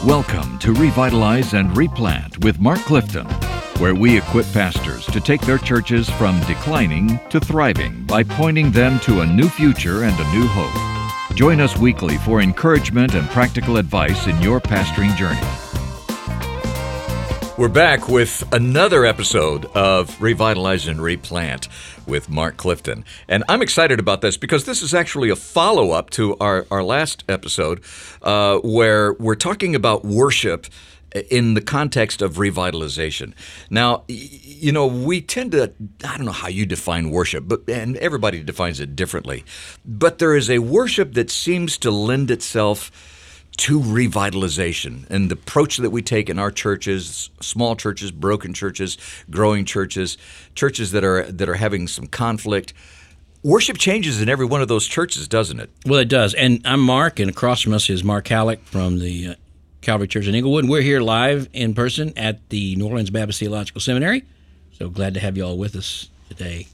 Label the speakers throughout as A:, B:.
A: Welcome to Revitalize and Replant with Mark Clifton, where we equip pastors to take their churches from declining to thriving by pointing them to a new future and a new hope. Join us weekly for encouragement and practical advice in your pastoring journey. We're back with another episode of Revitalize and Replant with Mark Clifton. And I'm excited about this because this is actually a follow-up to our last episode where we're talking about worship in the context of revitalization. Now, you know, we tend to, I don't know how you define worship, and everybody defines it differently, but there is a worship that seems to lend itself to revitalization, and the approach that we take in our churches, small churches, broken churches, growing churches, churches that are having some conflict. Worship changes in every one of those churches, doesn't it?
B: Well, it does. And I'm Mark, and across from us is Mark Halleck from the Calvary Church in Inglewood. And we're here live in person at the New Orleans Baptist Theological Seminary. So glad to have you all with us today.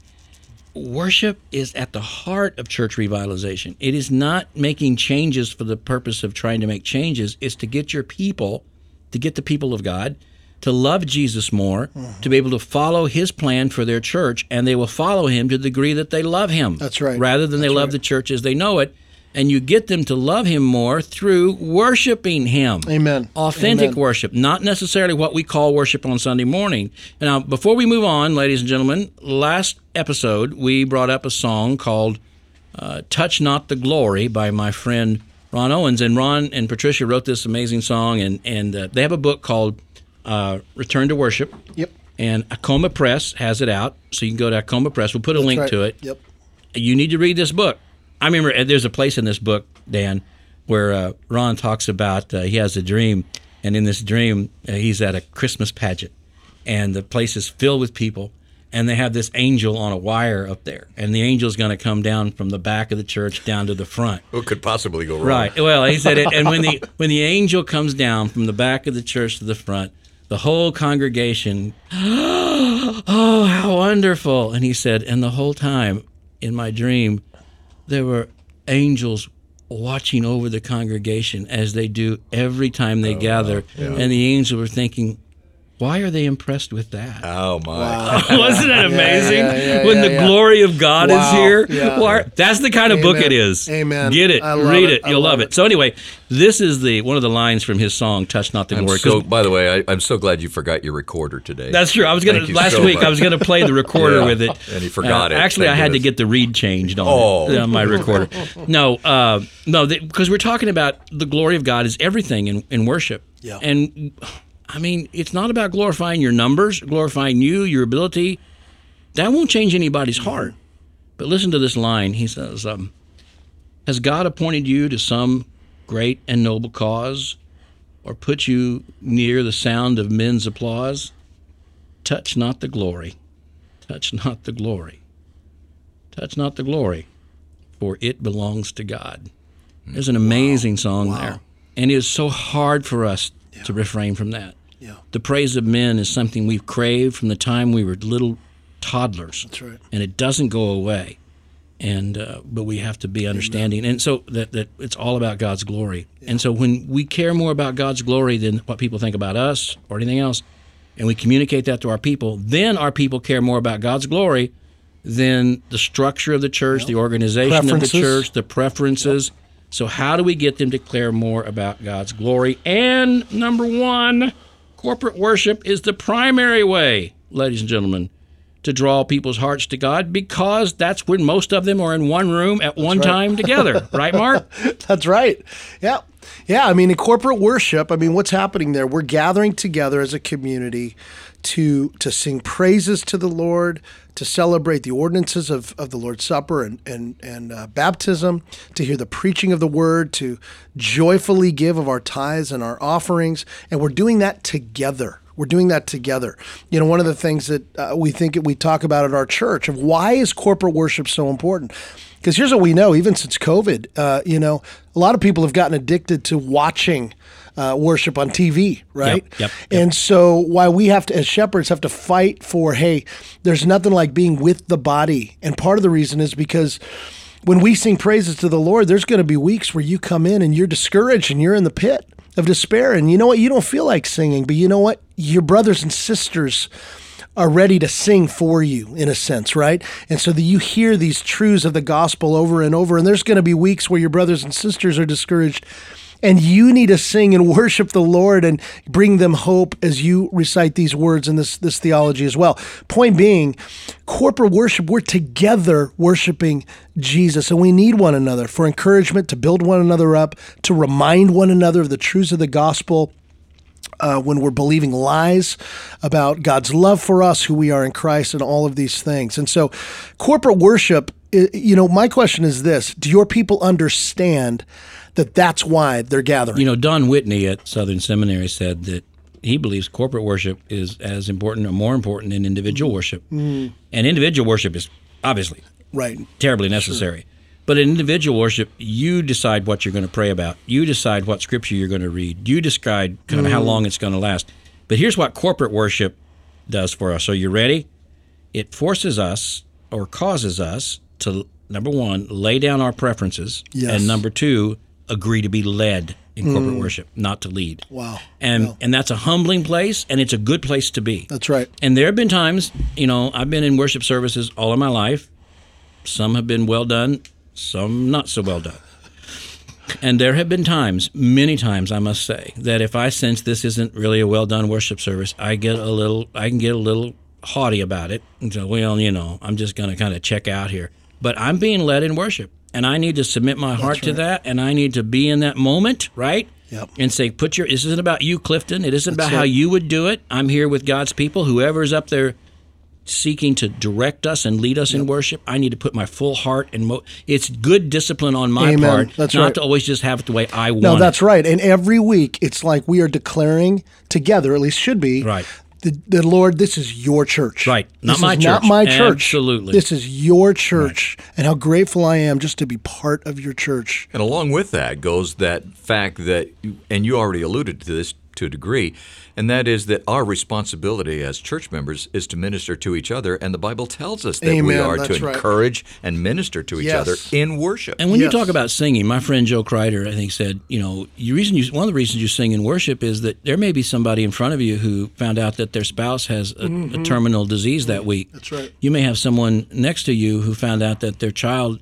B: Worship is at the heart of church revitalization. It is not making changes for the purpose of trying to make changes. It's to get your people, to get the people of God, to love Jesus more, to be able to follow His plan for their church, and they will follow Him to the degree that they love Him.
C: That's right.
B: Rather than they love the church as they know it. And you get them to love Him more through worshiping Him.
C: Amen.
B: Authentic
C: Amen.
B: worship, not necessarily what we call worship on Sunday morning. Now, before we move on, ladies and gentlemen, last episode we brought up a song called Touch Not the Glory by my friend Ron Owens. And Ron and Patricia wrote this amazing song, and they have a book called Return to Worship.
C: Yep.
B: And Acoma Press has it out, so you can go to Acoma Press. We'll put a link to it.
C: Yep.
B: You need to read this book. I remember there's a place in this book, Dan, where Ron talks about he has a dream, and in this dream, he's at a Christmas pageant, and the place is filled with people, and they have this angel on a wire up there, and the angel's going to come down from the back of the church down to the front.
A: What could possibly go wrong?
B: Right. Well, he said it, and when the angel comes down from the back of the church to the front, the whole congregation, oh, how wonderful! And he said, and the whole time in my dream, there were angels watching over the congregation as they do every time they gather. Yeah. And the angels were thinking, why are they impressed with that?
A: Oh, my.
B: Wow. Wasn't that amazing?
C: When
B: the glory of God is here.
C: Yeah.
B: That's the kind of book it is.
C: Amen.
B: Get it. Read it. You'll love it. So anyway, this is one of the lines from his song, Touch Not the Glory.
A: By the way, I'm so glad you forgot your recorder today.
B: That's true. I was going to, last week, I was going to play the recorder with it.
A: And he forgot it.
B: Actually, I had to get the reed changed on my recorder. No, because we're talking about the glory of God is everything in worship.
C: Yeah.
B: And I mean, it's not about glorifying your numbers, glorifying you, your ability. That won't change anybody's heart. But listen to this line. He says, has God appointed you to some great and noble cause, or put you near the sound of men's applause? Touch not the glory. Touch not the glory. Touch not the glory, for it belongs to God. There's an amazing song there. And it is so hard for us to refrain from that.
C: Yeah.
B: The praise of men is something we've craved from the time we were little toddlers.
C: That's right.
B: And it doesn't go away. And but we have to be understanding. Amen. And so that it's all about God's glory. Yeah. And so when we care more about God's glory than what people think about us or anything else, and we communicate that to our people, then our people care more about God's glory than the structure of the church, the organization of the church, the preferences. Yep. So how do we get them to care more about God's glory? And number one, corporate worship is the primary way, ladies and gentlemen, to draw people's hearts to God, because that's when most of them are in one room at one time together. Right, Mark?
C: That's right. Yeah. Yeah, I mean, in corporate worship, what's happening there? We're gathering together as a community to sing praises to the Lord, to celebrate the ordinances of the Lord's Supper and baptism, to hear the preaching of the Word, to joyfully give of our tithes and our offerings, and we're doing that together. We're doing that together. You know, one of the things that we talk about at our church of why is corporate worship so important? Because here's what we know, even since COVID, a lot of people have gotten addicted to watching worship on TV, right?
B: Yep.
C: And so why we have to, as shepherds, have to fight for, hey, there's nothing like being with the body. And part of the reason is because when we sing praises to the Lord, there's going to be weeks where you come in and you're discouraged and you're in the pit. of despair. And you know what? You don't feel like singing, but you know what? Your brothers and sisters are ready to sing for you, in a sense, right? And so that you hear these truths of the gospel over and over, and there's going to be weeks where your brothers and sisters are discouraged, and you need to sing and worship the Lord and bring them hope as you recite these words and this theology as well. Point being, corporate worship, we're together worshiping Jesus, and we need one another for encouragement, to build one another up, to remind one another of the truths of the gospel. When we're believing lies about God's love for us, who we are in Christ, and all of these things. And so corporate worship, my question is this: do your people understand that that's why they're gathering?
B: Don Whitney at Southern Seminary said that he believes corporate worship is as important or more important than individual worship. And individual worship is obviously terribly necessary. Sure. But in individual worship, you decide what you're going to pray about. You decide what scripture you're going to read. You decide kind of how long it's going to last. But here's what corporate worship does for us. So you ready? It forces us or causes us to, number one, lay down our preferences. Yes. And number two, agree to be led in corporate worship, not to lead.
C: Wow.
B: And that's a humbling place, and it's a good place to be.
C: That's right.
B: And there have been times, I've been in worship services all of my life. Some have been well done, some not so well done. And there have been times, many times I must say, that if I sense this isn't really a well done worship service, I can get a little haughty about it and say, I'm just going to kind of check out here. But I'm being led in worship, and I need to submit my heart to that, and I need to be in that moment, right?
C: Yep.
B: And say, this isn't about you, Clifton. It isn't about how you would do it. I'm here with God's people. Whoever's up there seeking to direct us and lead us in worship, I need to put my full heart and it's good discipline on my part, not to always just have it the way I want.
C: No, that's right. And every week, it's like we are declaring together, at least should be,
B: right.
C: The Lord, this is your church.
B: Right.
C: This
B: not
C: is my church.
B: Absolutely.
C: This is your church. Right. And how grateful I am just to be part of your church.
A: And along with that goes that fact that, and you already alluded to this to a degree, and that is that our responsibility as church members is to minister to each other, and the Bible tells us that we are to encourage and minister to each other in worship.
B: And when you talk about singing, my friend Joe Kreider, I think, said, one of the reasons you sing in worship is that there may be somebody in front of you who found out that their spouse has a terminal disease that week.
C: That's right.
B: You may have someone next to you who found out that their child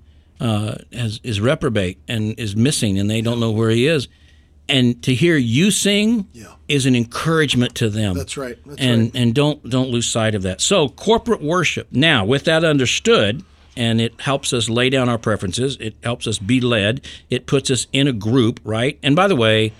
B: is reprobate and is missing, and they don't know where he is. And to hear you sing is an encouragement to them.
C: That's right.
B: And don't lose sight of that. So corporate worship. Now, with that understood, and it helps us lay down our preferences. It helps us be led. It puts us in a group, right? And by the way,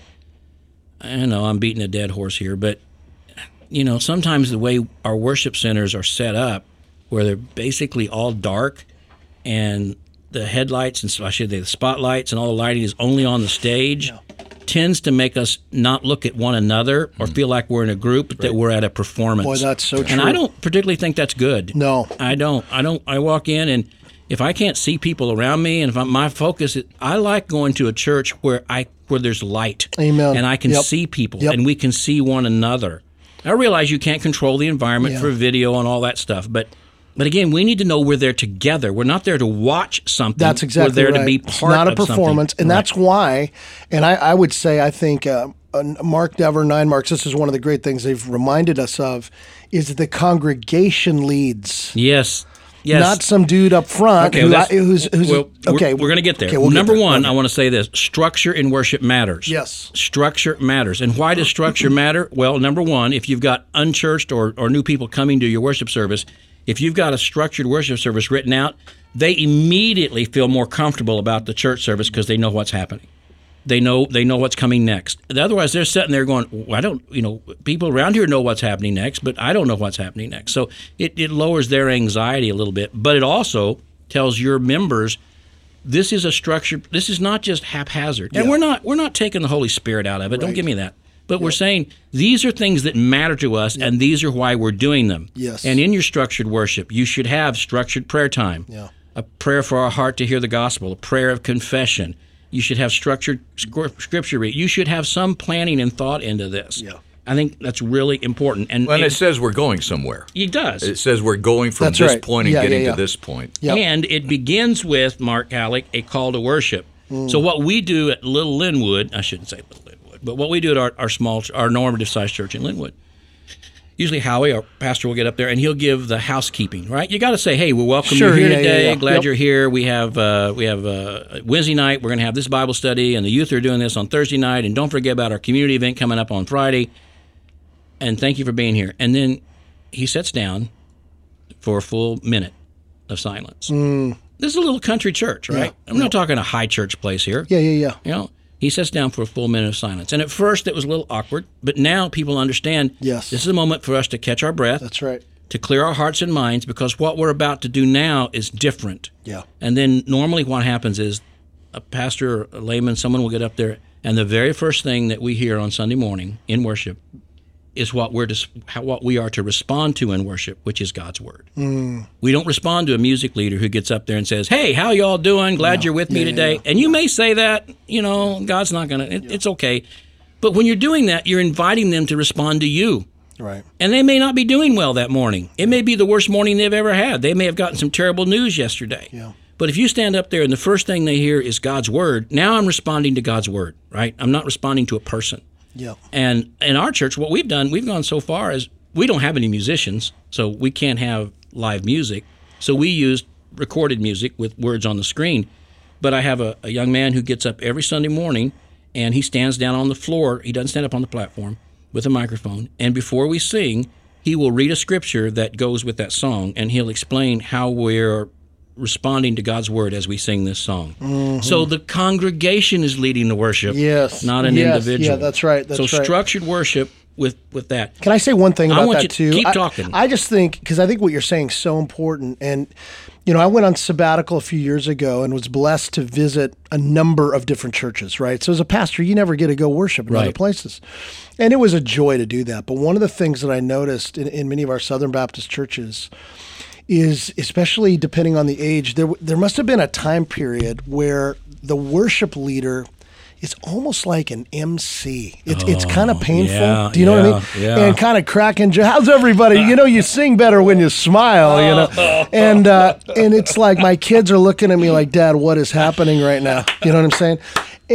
B: I know I'm beating a dead horse here, but sometimes the way our worship centers are set up, where they're basically all dark, and the headlights and the spotlights and all the lighting is only on the stage. Tends to make us not look at one another or feel like we're in a group, but that we're at a performance.
C: Boy, that's so true.
B: And I don't particularly think that's good.
C: No.
B: I don't. I walk in, and if I can't see people around me, and if my focus is, I like going to a church where there's light.
C: Amen.
B: And I can see people, and we can see one another. I realize you can't control the environment for video and all that stuff, but again, we need to know we're there together. We're not there to watch something.
C: That's exactly
B: We're there
C: right.
B: to be part of
C: something. It's not a performance.
B: Something.
C: And that's why, and I would say, I think Mark Dever, 9 Marks, this is one of the great things they've reminded us of, is the congregation leads.
B: Yes.
C: Not some dude up front who's okay.
B: We're going to get there.
C: Okay,
B: Number one, I want to say this. Structure in worship matters.
C: Yes.
B: Structure matters. And why does structure matter? Well, number one, if you've got unchurched or new people coming to your worship service, if you've got a structured worship service written out, they immediately feel more comfortable about the church service because they know what's happening. They know what's coming next. Otherwise, they're sitting there going, well, people around here know what's happening next, but I don't know what's happening next. So it lowers their anxiety a little bit, but it also tells your members this is a structure. This is not just haphazard. And we're not taking the Holy Spirit out of it. Right. Don't give me that. But we're saying these are things that matter to us, and these are why we're doing them.
C: Yes.
B: And in your structured worship, you should have structured prayer time, a prayer for our heart to hear the gospel, a prayer of confession. You should have structured scripture read. You should have some planning and thought into this.
C: Yeah.
B: I think that's really important. And
A: it says we're going somewhere.
B: It does.
A: It says we're going from this point and getting to this point.
C: Yep.
B: And it begins with, Mark Halleck, a call to worship. So what we do at Little Linwood, I shouldn't say Little Linwood, But what we do at our normative sized church in Linwood, usually Howie, our pastor, will get up there and he'll give the housekeeping. Right? You got to say, hey, we're welcome you here today. Glad you're here. We have Wednesday night. We're going to have this Bible study, and the youth are doing this on Thursday night. And don't forget about our community event coming up on Friday. And thank you for being here. And then he sits down for a full minute of silence. This is a little country church, right? I'm not talking a high church place here.
C: Yeah.
B: You know, he sits down for a full minute of silence. And at first it was a little awkward, but now people understand this is a moment for us to catch our breath.
C: That's right.
B: To clear our hearts and minds, because what we're about to do now is different.
C: Yeah.
B: And then normally what happens is a pastor or a layman, someone will get up there, and the very first thing that we hear on Sunday morning in worship is what we are to respond to in worship, which is God's Word. We don't respond to a music leader who gets up there and says, hey, how y'all doing? Glad you're with me today. And you may say that, God's not going to, it's okay. But when you're doing that, you're inviting them to respond to you.
C: Right.
B: And they may not be doing well that morning. It may be the worst morning they've ever had. They may have gotten some terrible news yesterday.
C: Yeah.
B: But if you stand up there and the first thing they hear is God's Word, now I'm responding to God's Word, right? I'm not responding to a person.
C: Yeah.
B: And in our church, what we've done, we've gone so far as we don't have any musicians, so we can't have live music. So we used recorded music with words on the screen. But I have a young man who gets up every Sunday morning, and he stands down on the floor. He doesn't stand up on the platform with a microphone. And before we sing, he will read a scripture that goes with that song, and he'll explain how we're responding to God's Word as we sing this song. So the congregation is leading the worship, not an individual.
C: Yeah, that's right.
B: So structured worship with that.
C: Can I say one thing about that too?
B: Keep talking.
C: I just think, because I think what you're saying is so important. And, I went on sabbatical a few years ago and was blessed to visit a number of different churches, right? So as a pastor, you never get to go worship in other places. And it was a joy to do that. But one of the things that I noticed in many of our Southern Baptist churches is, especially depending on the age, there must have been a time period where the worship leader is almost like an MC. It's kind of painful.
B: Yeah,
C: do you know what I mean?
B: Yeah.
C: And kind of cracking. How's everybody? You sing better when you smile. And it's like my kids are looking at me like, Dad, what is happening right now? You know what I'm saying?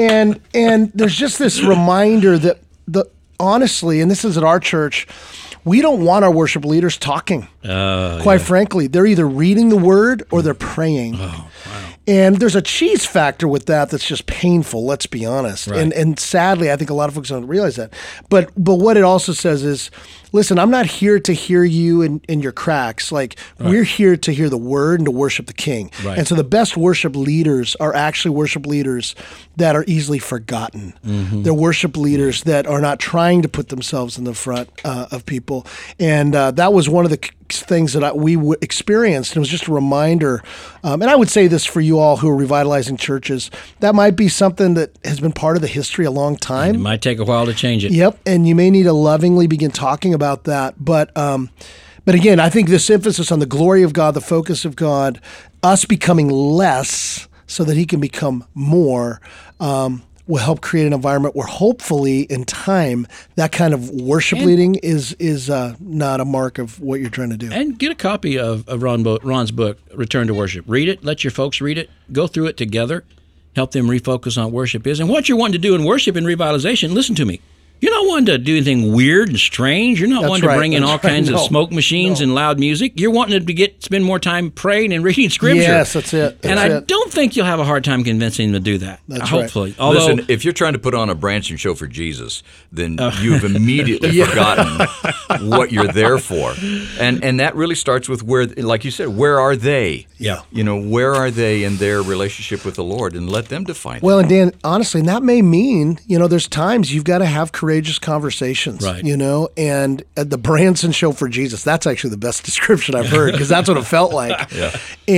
C: And there's just this reminder that honestly, and this is at our church, we don't want our worship leaders talking. Quite frankly, they're either reading the Word or they're praying.
B: Wow.
C: And there's a cheese factor with that's just painful, let's be honest.
B: Right.
C: And sadly, I think a lot of folks don't realize that. But what it also says is, listen, I'm not here to hear you in your cracks. We're here to hear the Word and to worship the King.
B: Right.
C: And so the best worship leaders are actually worship leaders that are easily forgotten. They're worship leaders that are not trying to put themselves in the front of people. And that was one of the things that we experienced. It was just a reminder. And I would say this for you all who are revitalizing churches, that might be something that has been part of the history a long time.
B: It might take a while to change it.
C: Yep. And you may need to lovingly begin talking about that. But again, I think this emphasis on the glory of God, the focus of God, us becoming less so that He can become more, will help create an environment where hopefully in time that kind of worship leading is not a mark of what you're trying to do.
B: And get a copy of Ron's book, Return to Worship. Read it. Let your folks read it. Go through it together. Help them refocus on what worship is. And what you're wanting to do in worship and revitalization, listen to me. You're not wanting to do anything weird and strange. You're not wanting to bring in all kinds of smoke machines and loud music. You're wanting to spend more time praying and reading Scripture.
C: Yes, that's it.
B: I don't think you'll have a hard time convincing them to do that.
C: That's
B: hopefully.
C: Right.
B: Although,
A: listen, if you're trying to put on a branching show for Jesus, then you've immediately forgotten what you're there for. And that really starts with where, like you said, where are they?
B: Yeah.
A: Where are they in their relationship with the Lord? And let them define it.
C: Well, and Dan, honestly, and that may mean, there's times you've got to have courageous conversations,
B: right.
C: And the Branson Show for Jesus, that's actually the best description I've heard, because that's what it felt like.
A: Yeah.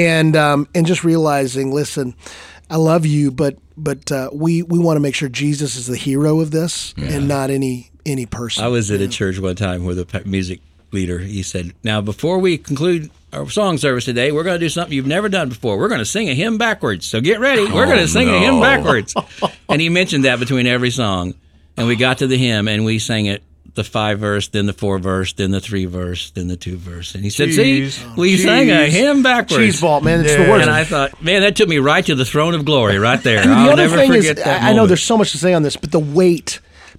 C: And just realizing, listen, I love you, but we want to make sure Jesus is the hero of this and not any person.
B: I was at a church one time where the music leader, he said, now before we conclude our song service today, we're going to do something you've never done before. We're going to sing a hymn backwards. So get ready. We're going to sing a hymn backwards. And he mentioned that between every song. And we got to the hymn and we sang it, the 5-verse, then the 4-verse, then the 3-verse, then the 2-verse. And he said, we sang a hymn backwards.
C: Cheese ball, man. It's the worst.
B: And I thought, man, that took me right to the throne of glory right there.
C: Dude,
B: I'll never forget that moment.
C: I know there's so much to say on this, but the weight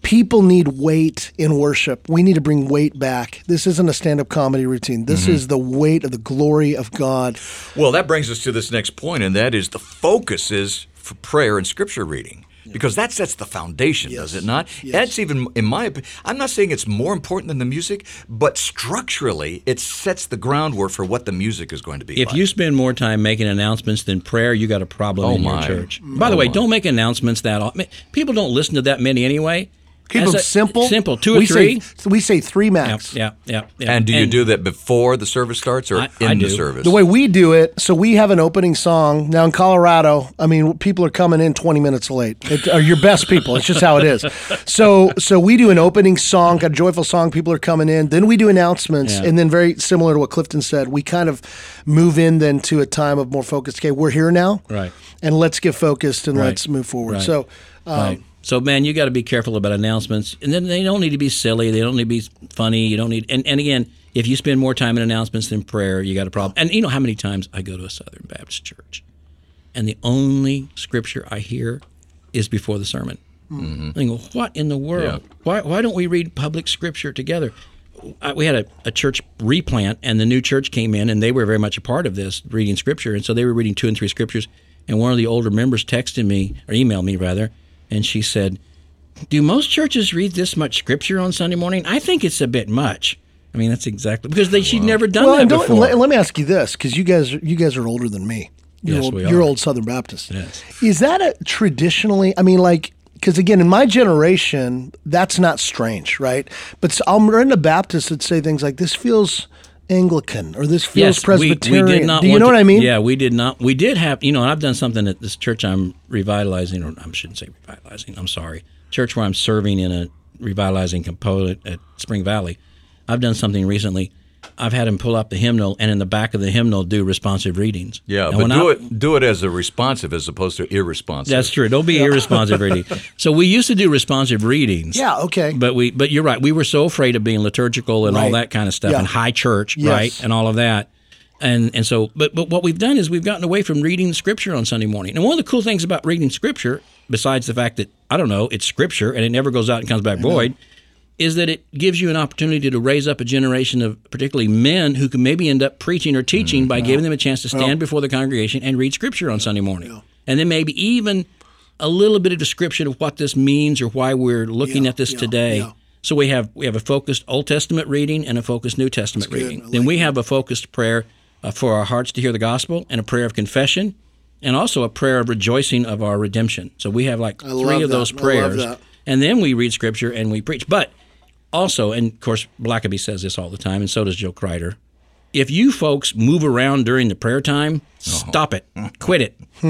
C: People need weight in worship. We need to bring weight back. This isn't a stand-up comedy routine. This is the weight of the glory of God.
A: Well, that brings us to this next point, and that is the focus is for prayer and scripture reading. Because that sets the foundation, does it not?
C: Yes.
A: That's even, in my opinion, I'm not saying it's more important than the music, but structurally, it sets the groundwork for what the music is going to be
B: If
A: like.
B: you spend more time making announcements than prayer, you got a problem in your church. By the way, don't make announcements that often. People don't listen to that many anyway.
C: Keep them simple.
B: Simple, 2 or 3.
C: We say 3 max.
B: Yeah.
A: And do you do that before the service starts or
B: I
A: in the
B: do.
A: service?
C: The way we do it, so we have an opening song. Now in Colorado, I mean, people are coming in 20 minutes late. Are your best people. It's just how it is. So we do an opening song, got a joyful song. People are coming in. Then we do announcements.
B: Yeah.
C: And then very similar to what Clifton said, we kind of move in then to a time of more focus. Okay, we're here now.
B: Right.
C: And let's get focused and
B: Right.
C: let's move forward.
B: Right.
C: So,
B: Right. So, man, you got to be careful about announcements. And then they don't need to be silly. They don't need to be funny. You don't need. And again, if you spend more time in announcements than prayer, you got a problem. And you know how many times I go to a Southern Baptist church, and the only scripture I hear is before the sermon. Mm-hmm. I go, what in the world?
A: Yeah.
B: Why don't we read public scripture together? We had a church replant, and the new church came in, and they were very much a part of this, reading scripture. And so they were reading 2 and 3 scriptures. And one of the older members texted me, or emailed me rather, and she said, do most churches read this much scripture on Sunday morning? I think it's a bit much. I mean, that's exactly, because she'd never done that before.
C: Let me ask you this, because you guys are older than me.
B: Yes, we are.
C: You're old Southern Baptist.
B: Yes.
C: Is that traditionally, I mean, like, because again, in my generation, that's not strange, right? But I'm in a Baptist that say things like, this feels Anglican, or this feels Presbyterian.
B: We did not.
C: Do you know what I mean?
B: Yeah, we did not. We did have, and I've done something at this church I'm revitalizing, or I shouldn't say revitalizing, I'm sorry. Church where I'm serving in a revitalizing component at Spring Valley. I've done something recently. I've had him pull up the hymnal, and in the back of the hymnal do responsive readings.
A: Yeah,
B: and
A: but do it as a responsive as opposed to irresponsive.
B: That's true. Don't be irresponsive reading. So we used to do responsive readings.
C: Yeah, okay.
B: But you're right. We were so afraid of being liturgical and all
C: Right.
B: that kind of stuff,
C: Yeah.
B: and high church,
C: Yes.
B: right, and all of that. And so, but what we've done is we've gotten away from reading the scripture on Sunday morning. And one of the cool things about reading scripture, besides the fact that, I don't know, it's scripture and it never goes out and comes back void, is that it gives you an opportunity to raise up a generation of particularly men who can maybe end up preaching or teaching by giving them a chance to stand before the congregation and read scripture on Sunday morning. And then maybe even a little bit of description of what this means or why we're looking at this today.
C: Yeah.
B: So we have a focused Old Testament reading and a focused New Testament
C: good.
B: reading.
C: I
B: Then
C: like
B: we have a focused prayer for our hearts to hear the gospel, and a prayer of confession, and also a prayer of rejoicing of our redemption. So we have like
C: love
B: 3 of
C: that.
B: those
C: I love
B: prayers,
C: that.
B: and then we read scripture and we preach. But also, and of course, Blackaby says this all the time, and so does Joe Kreider. If you folks move around during the prayer time, stop it, quit it. A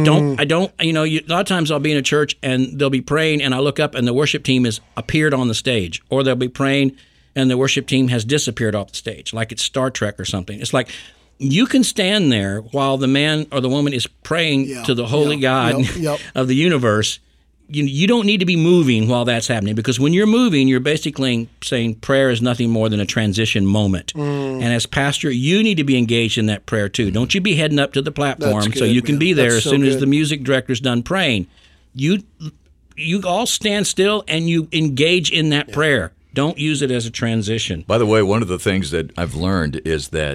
B: lot of times I'll be in a church and they'll be praying, and I look up and the worship team has appeared on the stage, or they'll be praying and the worship team has disappeared off the stage, like it's Star Trek or something. It's like, you can stand there while the man or the woman is praying to the holy God of the universe. You don't need to be moving while that's happening, because when you're moving, you're basically saying prayer is nothing more than a transition moment. And as pastor, you need to be engaged in that prayer too. Don't you be heading up to the platform
C: That's
B: so
C: good,
B: you can
C: man.
B: be there
C: That's
B: as
C: so
B: soon as
C: good.
B: the music director's done praying. You all stand still and you engage in that prayer. Don't use it as a transition.
A: By the way, one of the things that I've learned is that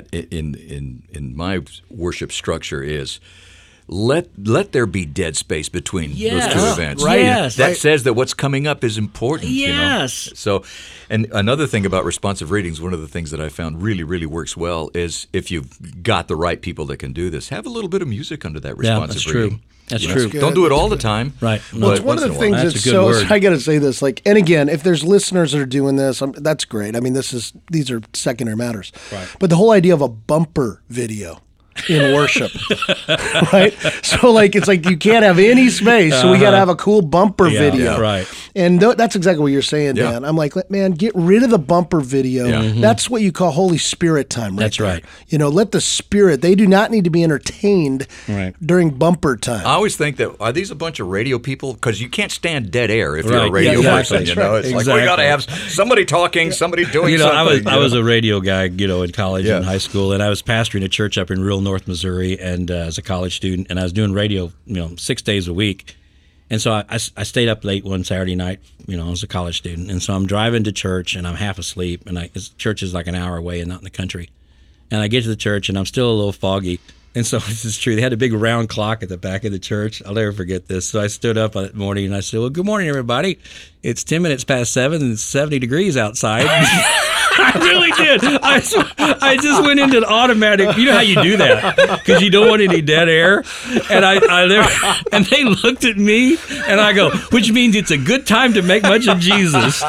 A: in my worship structure is let there be dead space between those two events.
C: right.
B: Yes.
A: That says that what's coming up is important.
B: Yes.
A: So, and another thing about responsive readings, one of the things that I found really, really works well is if you've got the right people that can do this, have a little bit of music under that responsive
B: that's true.
A: reading.
B: That's
A: You know,
B: true.
C: good.
A: Don't do it all the time.
B: Right.
C: Well, it's
A: but
C: one
A: once
C: of the
A: in a while.
C: things
B: That's
C: that's
B: a good
C: so.
B: word.
C: I got to say this, like, and again, if there's listeners that are doing this, that's great. I mean, these are secondary matters.
B: Right.
C: But the whole idea of a bumper video in worship, right? So like, it's like you can't have any space, so we got to have a cool bumper video.
B: Yeah, right.
C: And that's exactly what you're saying,
A: Yeah.
C: Dan. I'm like, man, get rid of the bumper video.
A: Yeah.
C: That's what you call Holy Spirit time, right?
B: That's
C: there.
B: right.
C: Let the Spirit. They do not need to be entertained
B: Right.
C: during bumper time.
A: I always think that, are these a bunch of radio people? Because you can't stand dead air if you're a
B: Right.
A: radio
B: Yeah,
A: person.
B: exactly.
A: You know, it's like we got to have somebody talking, somebody doing something.
B: I was a radio guy, in college
A: Yeah.
B: and high school, and I was pastoring a church up in rural North Missouri, and as a college student, and I was doing radio, 6 days a week. And so I stayed up late one Saturday night, I was a college student. And so I'm driving to church, and I'm half asleep. And church is like an hour away and not in the country. And I get to the church, and I'm still a little foggy. And so this is true. They had a big round clock at the back of the church. I'll never forget this. So I stood up that morning, and I said, well, good morning, everybody. It's 10 minutes past 7, and it's 70 degrees outside. I really did. I just went into the automatic. You know how you do that because you don't want any dead air. And and they looked at me, and I go, which means it's a good time to make much of Jesus.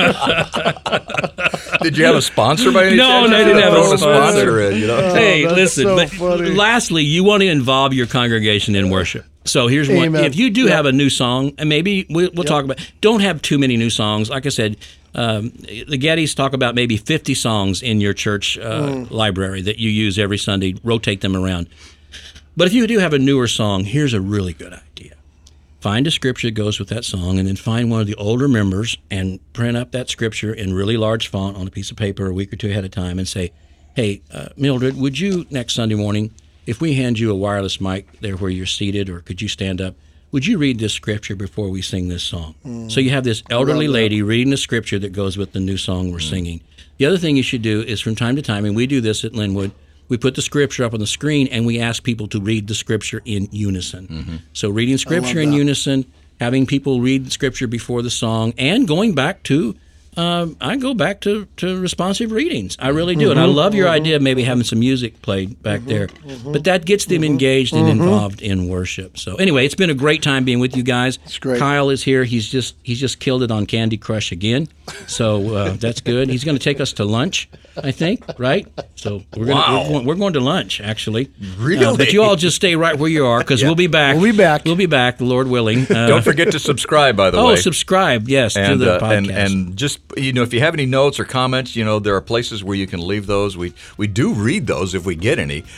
A: Did you have a sponsor by any chance?
B: No, I didn't have a sponsor. Hey, listen.
C: So
B: but
C: funny.
B: lastly, you want to involve your congregation in worship. So here's one.
C: Amen.
B: If you do have a new song, and maybe we'll talk about, don't have too many new songs. Like I said, the Gettys talk about maybe 50 songs in your church library that you use every Sunday, rotate them around. But if you do have a newer song, here's a really good idea. Find a scripture that goes with that song, and then find one of the older members and print up that scripture in really large font on a piece of paper a week or two ahead of time and say, hey, Mildred, would you next Sunday morning, if we hand you a wireless mic there where you're seated, or could you stand up, would you read this scripture before we sing this song? So you have this elderly lady reading the scripture that goes with the new song we're singing. The other thing you should do is from time to time, and we do this at Linwood, we put the scripture up on the screen, and we ask people to read the scripture in unison. So reading scripture in unison, having people read the scripture before the song, and going back to I go back to responsive readings. I really do. And I love your idea of maybe having some music played back there. But that gets them engaged and involved in worship. So anyway, it's been a great time being with you guys.
C: It's great.
B: Kyle is here. He's just killed it on Candy Crush again. So that's good. He's going to take us to lunch, I think, right? So we're going to lunch, actually.
A: Really?
B: But you all just stay right where you are, because we'll be back.
C: We'll be back.
B: We'll be back, the Lord willing.
A: Don't forget to subscribe, by the way.
B: Oh, subscribe, yes, to the podcast.
A: And just, if you have any notes or comments, there are places where you can leave those. We do read those if we get any.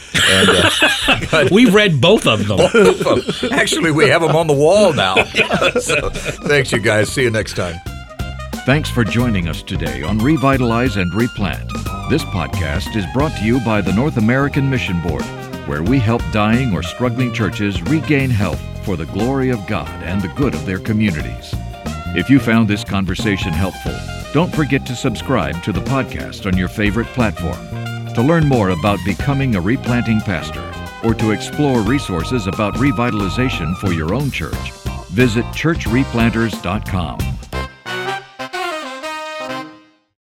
A: And,
B: we've read both of them.
A: Actually, we have them on the wall now. So, thanks, you guys. See you next time.
D: Thanks for joining us today on Revitalize and Replant. This podcast is brought to you by the North American Mission Board, where we help dying or struggling churches regain health for the glory of God and the good of their communities. If you found this conversation helpful, don't forget to subscribe to the podcast on your favorite platform. To learn more about becoming a replanting pastor, or to explore resources about revitalization for your own church, visit churchreplanters.com.